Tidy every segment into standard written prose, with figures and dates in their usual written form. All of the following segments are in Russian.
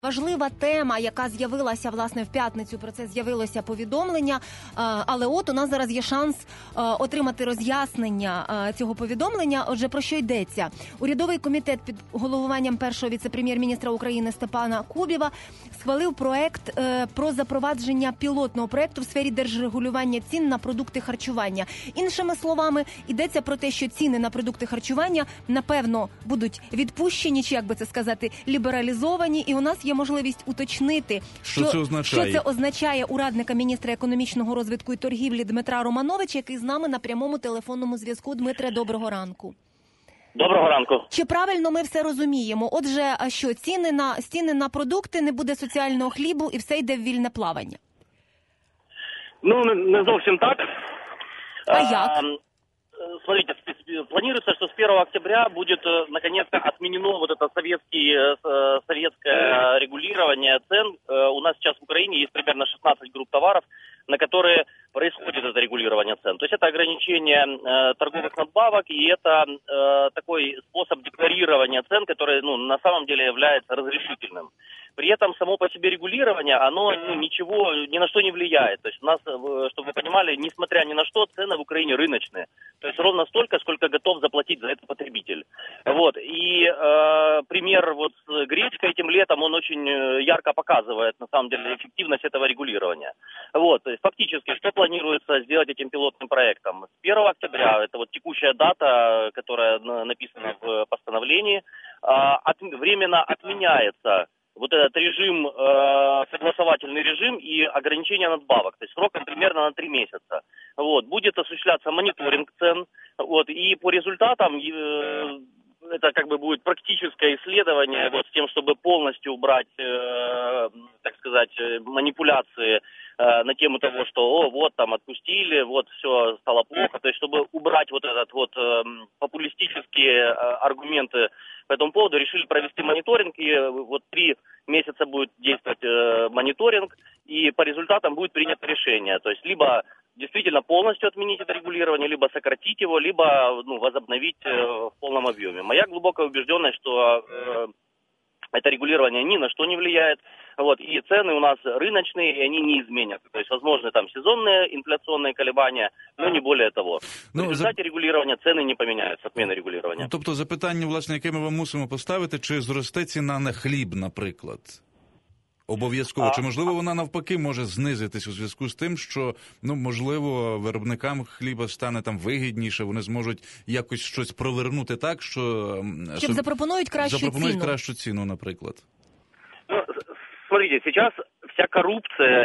Важлива тема, яка з'явилася, власне, в п'ятницю, про це з'явилося повідомлення, але от у нас зараз є шанс отримати роз'яснення цього повідомлення. Отже, про що йдеться? Урядовий комітет під головуванням першого віце-прем'єр-міністра України Степана Кубіва схвалив проект про запровадження пілотного проекту в сфері держрегулювання цін на продукти харчування. Іншими словами, йдеться про те, що ціни на продукти харчування, напевно, будуть відпущені, чи, як би це сказати, лібералізовані, і у нас є можливість уточнити, що це означає у радника міністра економічного розвитку і торгівлі Дмитра Романовича, який з нами на прямому телефонному зв'язку. Дмитре, доброго ранку. Доброго ранку. Чи правильно ми все розуміємо? Отже, а що, ціни на продукти, не буде соціального хлібу і все йде в вільне плавання? Ну, не зовсім так. А як? Смотрите, планируется, что с 1 октября будет наконец-то отменено вот это советское регулирование цен. У нас сейчас в Украине есть примерно 16 групп товаров, на которые происходит это регулирование цен. То есть это ограничение торговых надбавок, и это такой способ декларирования цен, который на самом деле является разрешительным. При этом само по себе регулирование, оно ни на что не влияет. То есть у нас, чтобы вы понимали, несмотря ни на что, цены в Украине рыночные. То есть ровно столько, сколько готов заплатить за это потребитель. Вот. И пример вот с гречкой этим летом, он очень ярко показывает, на самом деле, эффективность этого регулирования. Вот. То есть фактически, что планируется сделать этим пилотным проектом? С 1 октября, это вот текущая дата, которая написана в постановлении, временно отменяется вот этот режим, согласовательный режим и ограничение надбавок, то есть сроком примерно на 3 месяца. Вот. Будет осуществляться мониторинг цен, вот, и по результатам это как бы будет практическое исследование вот, с тем, чтобы полностью убрать, так сказать, манипуляции на тему того, что вот там отпустили, вот все стало плохо, то есть чтобы убрать вот этот вот популистические аргументы по этому поводу, решили провести мониторинг, и вот 3 месяца будет действовать мониторинг, и по результатам будет принято решение, то есть либо действительно полностью отменить это регулирование, либо сократить его, либо возобновить в полном объеме. Моя глубокая убежденность, что это регулирование ни на что не влияет, вот, и цены у нас рыночные, и они не изменятся. То есть, возможны там сезонные инфляционные колебания, но не более того. В результате регулирования цены не поменяются, отміни регулирования. Тобто запитання, власне, яке ми вам мусимо поставити, чи зросте ціна на хліб, наприклад? Обов'язково. Чи, можливо, вона навпаки може знизитись у зв'язку з тим, що, можливо, виробникам хліба стане там вигідніше, вони зможуть якось щось провернути так, що... Щоб запропонують кращу ціну, наприклад. Смотрите, сейчас вся коррупция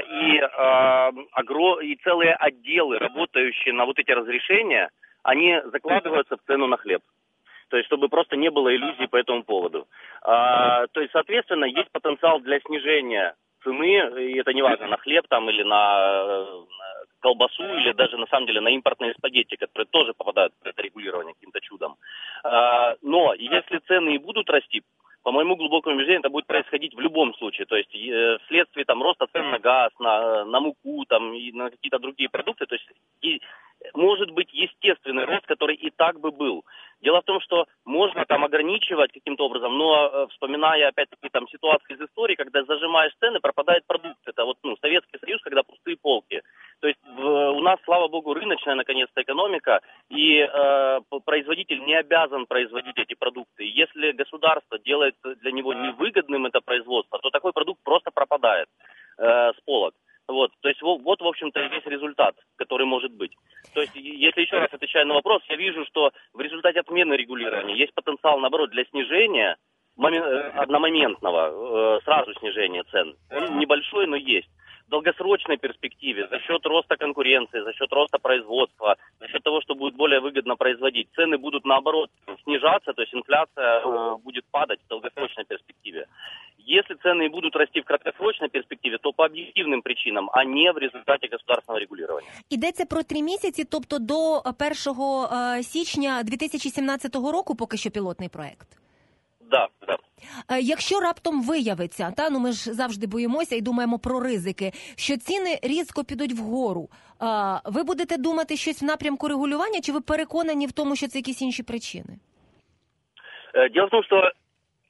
и целые отделы, работающие на вот эти разрешения, они закладываются в цену на хлеб. То есть, чтобы просто не было иллюзий по этому поводу. То есть, соответственно, есть потенциал для снижения цены, и это не важно, на хлеб там или на колбасу, или даже, на самом деле, на импортные спагетти, которые тоже попадают в это регулирование каким-то чудом. Но если цены и будут расти, по моему глубокому убеждению, это будет происходить в любом случае. То есть вследствие там роста цен на газ, на муку там, и на какие-то другие продукты. То есть может быть естественный рост, который и так бы был. Дело в том, что можно там ограничивать каким-то образом, но вспоминая опять-таки там ситуации из истории, когда зажимаешь цены, пропадает продукт. Это вот Советский Союз, когда пустые полки. То есть у нас, слава богу, рыночная наконец-то экономика, и производитель не обязан производить эти продукты. Если государство делает для него невыгодным это производство, то такой продукт просто пропадает с полок. Вот, то есть вот, в общем-то, весь результат, который может быть. То есть, если еще раз отвечаю на вопрос, я вижу, что в результате отмены регулирования есть потенциал, наоборот, для снижения, одномоментного, сразу снижения цен. Он небольшой, но есть. В долгосрочной перспективе, за счет роста конкуренции, за счет роста производства, за счет того, что будет более выгодно производить, цены будут, наоборот, снижаться, то есть инфляция будет падать в долгосрочной перспективе. Если цены будут расти в краткосрочной перспективе, то по об'єктивним причинам, а не в результаті государственного регулювання. Йдеться про 3 місяці, тобто до 1 січня 2017 року поки що пілотний проект? Да. Якщо раптом виявиться, ми ж завжди боїмося і думаємо про ризики, що ціни різко підуть вгору, ви будете думати щось в напрямку регулювання, чи ви переконані в тому, що це якісь інші причини? Дело в том, что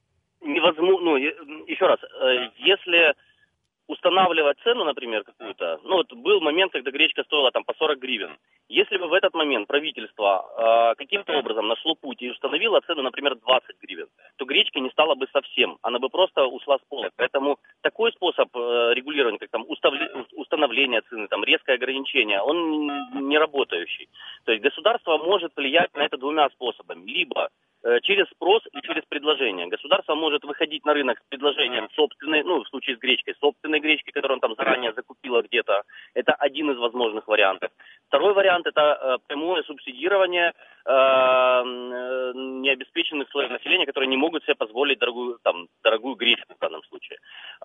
невозможно, ну, еще раз, если устанавливать цену, например, какую-то, ну, вот был момент, когда гречка стоила там по 40 гривен. Если бы в этот момент правительство каким-то образом нашло путь и установило цену, например, 20 гривен, то гречки не стало бы совсем, она бы просто ушла с полок. Поэтому такой способ регулирования, как там установление цены, там резкое ограничение, он не работающий. То есть государство может влиять на это двумя способами. Либо через спрос и через предложение. Государство может выходить на рынок с предложением собственной, ну, в случае с гречкой, собственной гречки, которую он там заранее закупило где-то. Это один из возможных вариантов. Второй вариант – это прямое субсидирование необеспеченных слоев населения, которые не могут себе позволить дорогую гречку в данном случае.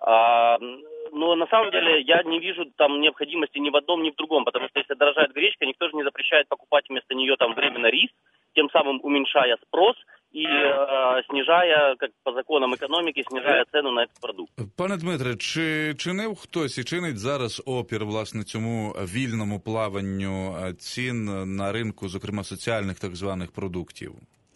Но на самом деле я не вижу там необходимости ни в одном, ни в другом, потому что если дорожает гречка, никто же не запрещает покупать вместо нее там временно рис, тем самым уменьшая спрос і снижая, як по законам економіки, снижая ціну на этот продукт. Пане Дмитре, чи чинив хтось і чинить зараз опір, власне, цьому вільному плаванню цін на ринку, зокрема соціальних так званих продуктів?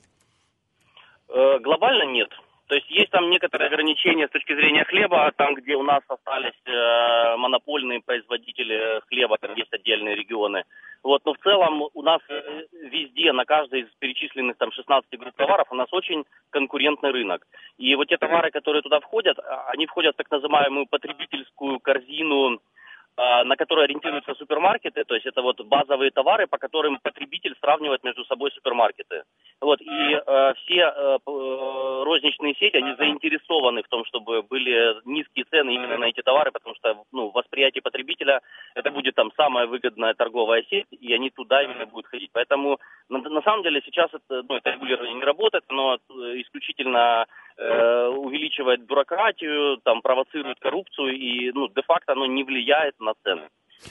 Глобально нет. То есть есть там некоторые ограничения с точки зрения хлеба, там, где у нас остались монопольные производители хлеба, там есть отдельные регионы. Вот, но в целом у нас везде, на каждой из перечисленных там 16 групп товаров, у нас очень конкурентный рынок. И вот те товары, которые туда входят, они входят в так называемую потребительскую корзину, на которые ориентируются супермаркеты, то есть это вот базовые товары, по которым потребитель сравнивает между собой супермаркеты. Вот, и все розничные сети, они заинтересованы в том, чтобы были низкие цены именно на эти товары, потому что, ну, в восприятии потребителя это будет там самая выгодная торговая сеть, и они туда именно будут ходить. Поэтому на самом деле сейчас это регулирование не работает, но исключительно увеличивает бюрократию, там, провоцирует коррупцию и, ну, де-факто оно не влияет на цены.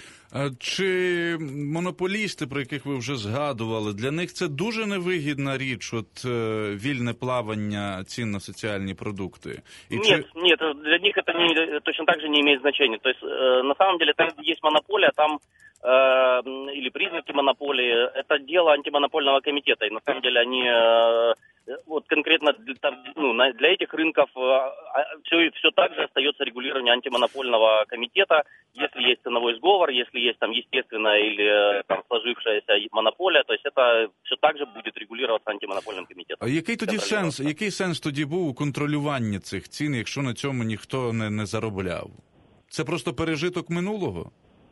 Чи монополісти, про яких ви вже згадували, для них це дуже невигідна річ, от вільне плавання цін на соціальні продукти? Нет, для них это точно так же не имеет значения. То есть, на самом деле, там, где есть монополия, там или признаки монополии, это дело антимонопольного комитета. И на самом деле они вот конкретно для этих рынков все так же остается регулирование антимонопольного комитета. Если есть ценовой сговор, если есть там естественная или там сложившаяся монополия, то есть это все так же будет регулироваться антимонопольным комитетом. А який сенс тоді був у контролюванні цих цін, якщо на цьому ніхто не заробляв? Це просто пережиток минулого?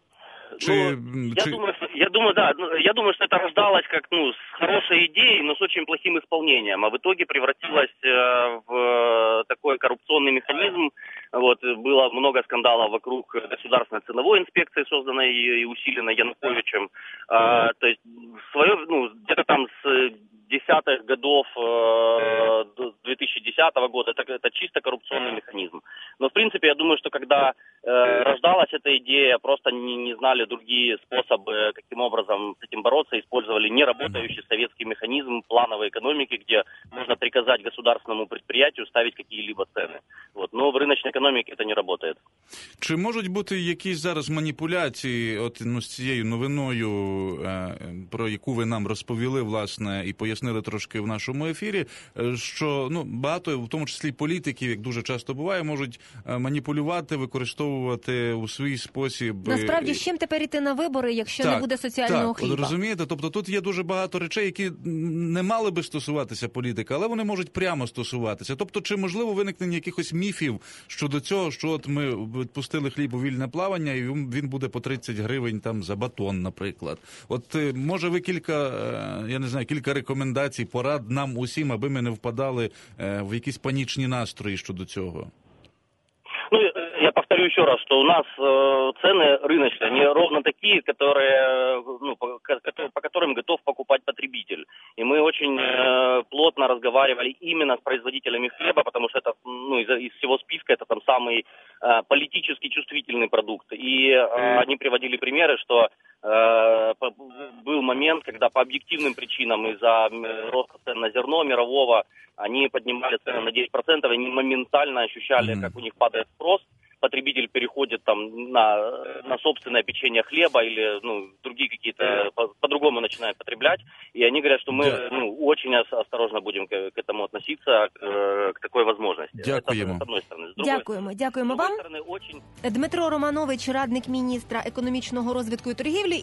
Я думаю, что это рождалось как, с хорошей идеей, но с очень плохим исполнением, а в итоге превратилось в такой коррупционный механизм. Вот, было много скандалов вокруг государственной ценовой инспекции, созданной и усиленной Януковичем. То есть где-то там с десятых годов, до 2010 года, это чисто коррупционный механизм. Но, в принципе, я думаю, что когда рождалась эта идея, просто не знали другие способы, каким образом с этим бороться, использовали неработающий советский механизм плановой экономики, где можно приказать государственному предприятию ставить какие-либо цены. Вот. Но в рыночной экономике это не работает. Чи можуть бути якісь зараз маніпуляції з цією новиною, про яку ви нам розповіли, власне, і пояснили трошки в нашому ефірі, що багато, в тому числі політиків, як дуже часто буває, можуть маніпулювати, використовувати у свій спосіб. Насправді, з чим тепер іти на вибори, якщо не буде соціального хліба? Так, розумієте? Тобто тут є дуже багато речей, які не мали би стосуватися політики, але вони можуть прямо стосуватися. Тобто, чи можливо виникнення якихось міфів щодо цього, що от ми відпустили хліб у вільне плавання, і він буде по 30 гривень там за батон, наприклад. От може ви кілька рекомендацій, порад нам усім, аби ми не впадали в якісь панічні настрої щодо цього? Я повторю еще раз, что у нас цены рыночные, они ровно такие, по которым готов покупать потребитель. И мы очень плотно разговаривали именно с производителями хлеба, потому что это, из всего списка это там самый политически чувствительный продукт. И они приводили примеры, что был момент, когда по объективным причинам из-за роста цен на зерно мирового они поднимали цены на 10%, и они моментально ощущали, как у них падает спрос, потребитель переходит там на собственное печенье хлеба или другие какие-то по-другому начинает потреблять. И они говорят, что мы очень осторожно будем к этому относиться, к такой возможности. Дякуємо. Это, с одной стороны. С другой, Дякуємо вам. стороны, очень... Дмитро Романович, радник міністра економічного розвитку і торгівлі.